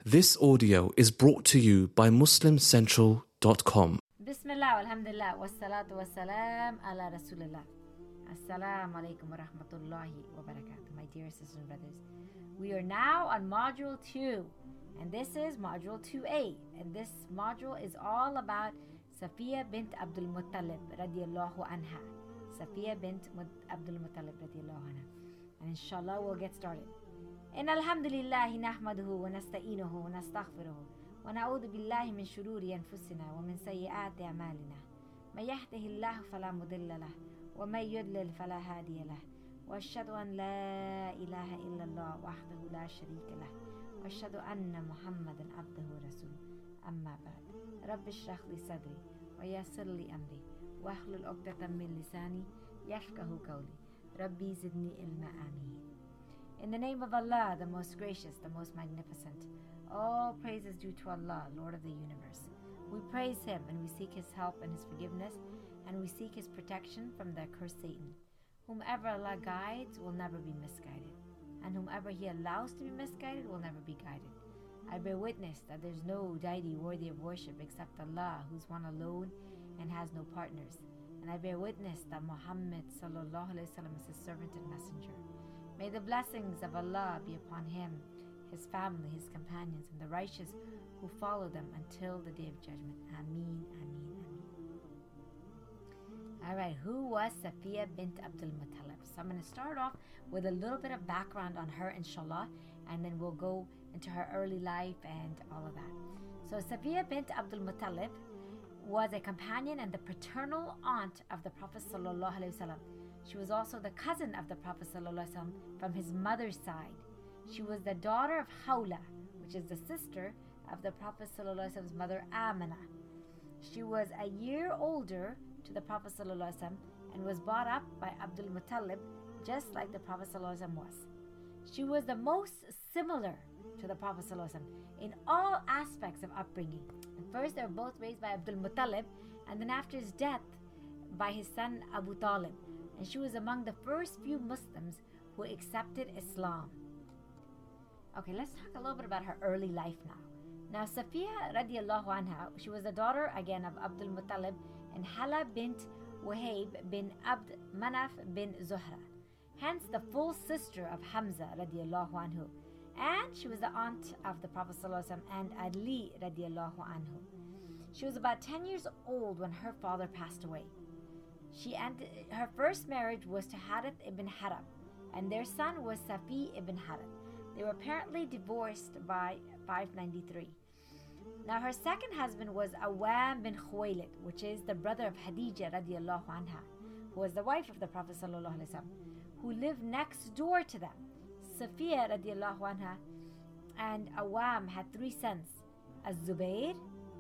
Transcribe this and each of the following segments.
This audio is brought to you by MuslimCentral.com. Bismillah, alhamdulillah, wassalatu wassalam ala rasulillah. Assalamu alaikum wa rahmatullahi wa barakatuh, my dear sisters and brothers. We are now on module 2, and this is module 2a, and this module is all about Safiya bint Abdul Muttalib radiallahu anha. Safiya bint Abdul Muttalib radiallahu anha. And inshallah we'll get started. إن الحمد لله نحمده ونستعينه ونستغفره ونعوذ بالله من شرور أنفسنا ومن سيئات أعمالنا من يهده الله فلا مضل له ومن يضلل فلا هادي له وأشهد أن لا إله إلا الله وحده لا شريك له وأشهد أن محمدا عبده ورسوله أما بعد رب اشرح لي صدري ويسر لي أمري واحلل عقدة من لساني يفقهوا قولي ربي زدني علما آمين. In the name of Allah, the most gracious, the most magnificent, all praise is due to Allah, Lord of the universe. We praise Him and we seek His help and His forgiveness, and we seek His protection from the accursed Satan. Whomever Allah guides will never be misguided, and whomever He allows to be misguided will never be guided. I bear witness that there is no deity worthy of worship except Allah, who is one alone and has no partners. And I bear witness that Muhammad sallallahu alaihi wasallam is His servant and messenger. May the blessings of Allah be upon him, his family, his companions, and the righteous who follow them until the day of judgment. Ameen, ameen, ameen. Alright, who was Safiya bint Abdul Muttalib? So I'm going to start off with a little bit of background on her, inshallah, and then we'll go into her early life and all of that. So Safiya bint Abdul Muttalib was a companion and the paternal aunt of the Prophet sallallahu alaihi wasallam. She was also the cousin of the Prophet ﷺ from his mother's side. She was the daughter of Hawla, which is the sister of the Prophet ﷺ's mother Amina. She was a year older to the Prophet ﷺ and was brought up by Abdul Muttalib just like the Prophet ﷺ was. She was the most similar to the Prophet ﷺ in all aspects of upbringing. At first they were both raised by Abdul Muttalib, and then after his death by his son Abu Talib. And she was among the first few Muslims who accepted Islam. Okay, let's talk a little bit about her early life now. Now, Safiya radiallahu anha, she was the daughter again of Abdul Muttalib and Hala bint Wahib bin Abd Manaf bin Zuhra, hence the full sister of Hamza radiallahu anhu. And she was the aunt of the Prophet ﷺ and Ali radiallahu anhu. She was about 10 years old when her father passed away. Her first marriage was to Harith ibn Haram, and their son was Safi ibn Harith. They were apparently divorced by 593. Now her second husband was Awam bin Khuwailid, which is the brother of Khadija radiallahu anha, who was the wife of the Prophet sallallahu alaihi wasallam, who lived next door to them. Safiya radiallahu anha and Awam had 3 sons, Az-Zubayr,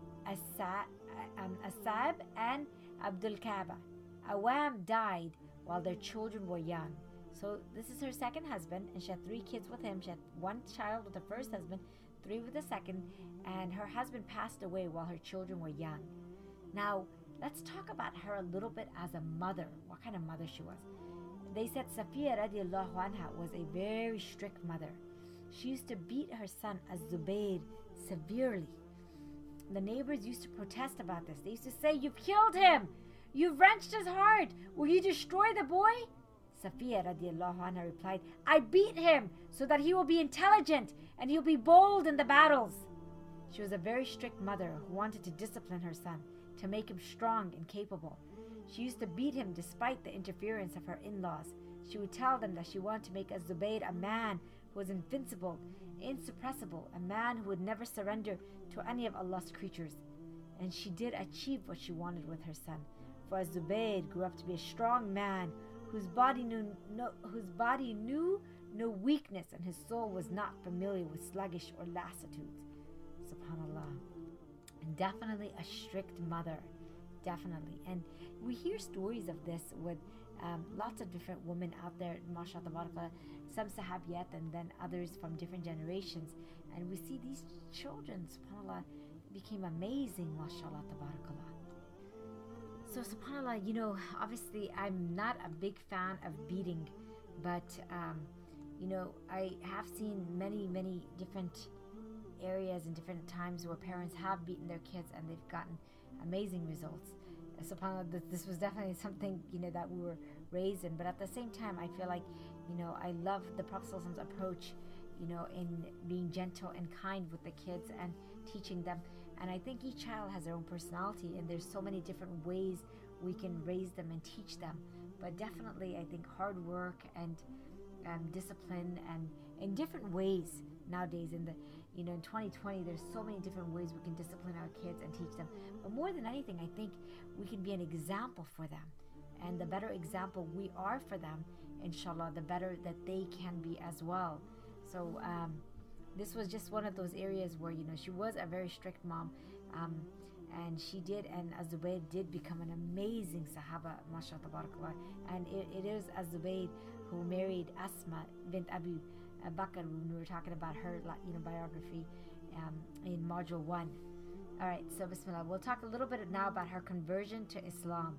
As-Sab, and Abdul Kaaba. Awam died while their children were young. So this is her second husband, and she had 3 kids with him. She had 1 child with the first husband, 3 with the second, and her husband passed away while her children were young. Now, let's talk about her a little bit as a mother, what kind of mother she was. They said Safiya radiallahu anha was a very strict mother. She used to beat her son Az-Zubayr severely. The neighbors used to protest about this. They used to say, "You've killed him! You've wrenched his heart! Will you destroy the boy?" Safiya radiallahu anha replied, "I beat him so that he will be intelligent and he'll be bold in the battles." She was a very strict mother who wanted to discipline her son, to make him strong and capable. She used to beat him despite the interference of her in-laws. She would tell them that she wanted to make Az-Zubayr a man who was invincible, insuppressible, a man who would never surrender to any of Allah's creatures. And she did achieve what she wanted with her son. For Az-Zubayr grew up to be a strong man whose body knew no weakness, and his soul was not familiar with sluggish or lassitudes. Subhanallah. And definitely a strict mother. Definitely. And we hear stories of this with lots of different women out there, mashallah, tabarakallah, some sahabiyat and then others from different generations. And we see these children, subhanallah, became amazing, mashallah, tabarakallah. So subhanallah, obviously I'm not a big fan of beating, but I have seen many different areas areas and different times where parents have beaten their kids and they've gotten amazing results. SubhanAllah, this was definitely something, that we were raised in. But at the same time, I feel like, I love the Prophet's approach, in being gentle and kind with the kids and teaching them. And I think each child has their own personality, and there's so many different ways we can raise them and teach them. But definitely, I think hard work and discipline, and in different ways nowadays, in 2020, there's so many different ways we can discipline our kids and teach them. But more than anything, I think we can be an example for them. And the better example we are for them, inshallah, the better that they can be as well. So this was just one of those areas where, she was a very strict mom. And Az-Zubayr did become an amazing Sahaba, mashallah, tabarakallah. And it is Az-Zubayr who married Asma bint Abu Bakr, when we were talking about her biography in Module 1. Alright, so Bismillah. We'll talk a little bit now about her conversion to Islam.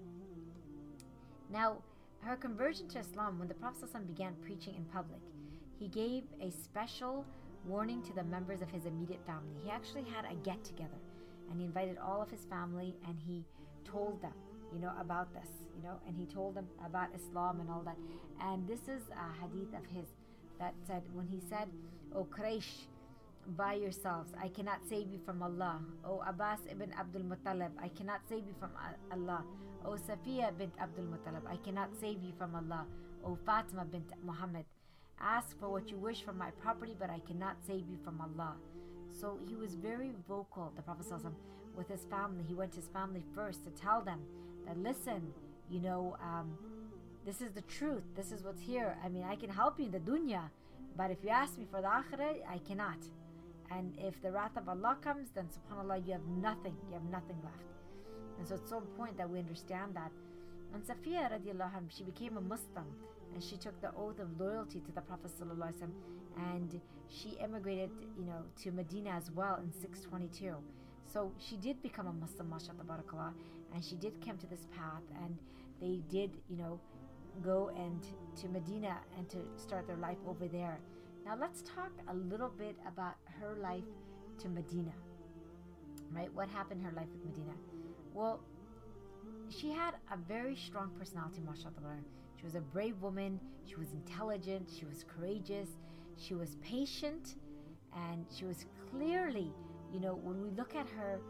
Now, her conversion to Islam, when the Prophet ﷺ began preaching in public, he gave a special warning to the members of his immediate family. He actually had a get-together, and he invited all of his family, and he told them, about this, and he told them about Islam and all that. And this is a hadith of his that said, when he said, "O Quraysh, by yourselves, I cannot save you from Allah. O Abbas ibn Abdul Muttalib, I cannot save you from Allah. O Safiya bint Abdul Muttalib, I cannot save you from Allah. O Fatima bint Muhammad, ask for what you wish from my property, but I cannot save you from Allah." So he was very vocal, the Prophet ﷺ, with his family. He went to his family first to tell them that, listen, this is the truth. This is what's here. I mean, I can help you in the dunya, but if you ask me for the akhirah, I cannot. And if the wrath of Allah comes, then subhanAllah, you have nothing. You have nothing left. And so it's so important that we understand that. And Safiya radiallahu anha, she became a Muslim, and she took the oath of loyalty to the Prophet sallallahu alaihi wasallam, and she emigrated, to Medina as well in 622. So she did become a Muslim, mashallah tabarakallah, and she did come to this path, and they did, go and to Medina and to start their life over there. Now let's talk a little bit about her life to Medina. Right? What happened in her life with Medina? Well, she had a very strong personality, mashallah. She was a brave woman, she was intelligent, she was courageous, she was patient, and she was clearly, when we look at her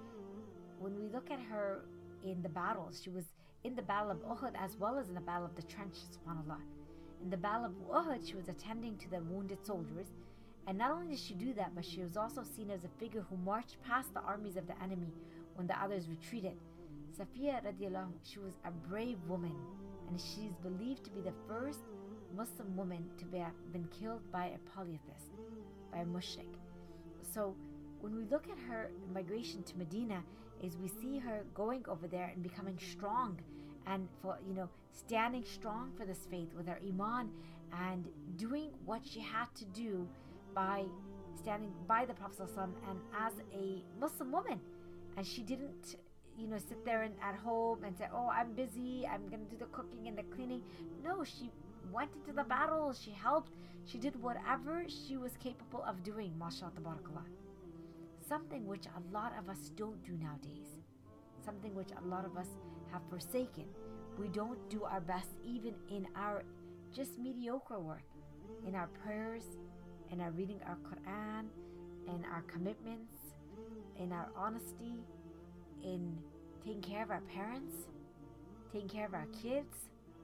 in the battles, she was in the battle of Uhud as well as in the battle of the trench, subhanAllah. In the battle of Uhud, she was attending to the wounded soldiers, and not only did she do that, but she was also seen as a figure who marched past the armies of the enemy when the others retreated. Safiya radiallahu anha, she was a brave woman, and she's believed to be the first Muslim woman to have been killed by a polytheist, by a mushrik. So when we look at her migration to Medina, is we see her going over there and becoming strong, and for standing strong for this faith with her iman, and doing what she had to do by standing by the Prophet ﷺ and as a Muslim woman. And she didn't sit there at home and say, oh, I'm busy, I'm going to do the cooking and the cleaning. No, she went into the battle, she helped, she did whatever she was capable of doing, mashallah tabarakallah. Something which a lot of us don't do nowadays. Something which a lot of us have forsaken. We don't do our best even in our just mediocre work, in our prayers, in our reading our Quran, in our commitments, in our honesty, in taking care of our parents, taking care of our kids.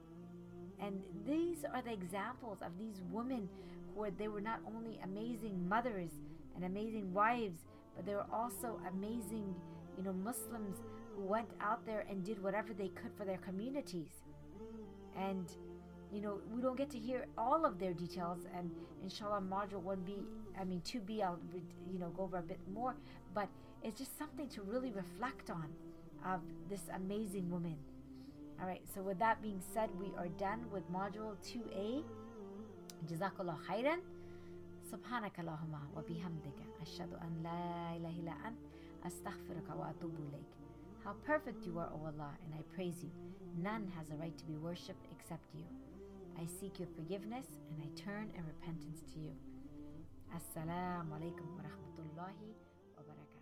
And these are the examples of these women they were not only amazing mothers and amazing wives, but they were also amazing, Muslims who went out there and did whatever they could for their communities. And, we don't get to hear all of their details, and inshallah module 2B, I'll, go over a bit more, but it's just something to really reflect on of this amazing woman. Alright, so with that being said, we are done with module 2A. Jazakallah khairan. Subhanaka Allahumma wa bihamdika ashhadu an la ilaha illa ant astaghfiruka wa atubu ilayk. How perfect you are, O Allah, and I praise you. None has a right to be worshipped except you. I seek your forgiveness and I turn in repentance to you. Assalamu alaikum wa rahmatullahi wa barakatuh.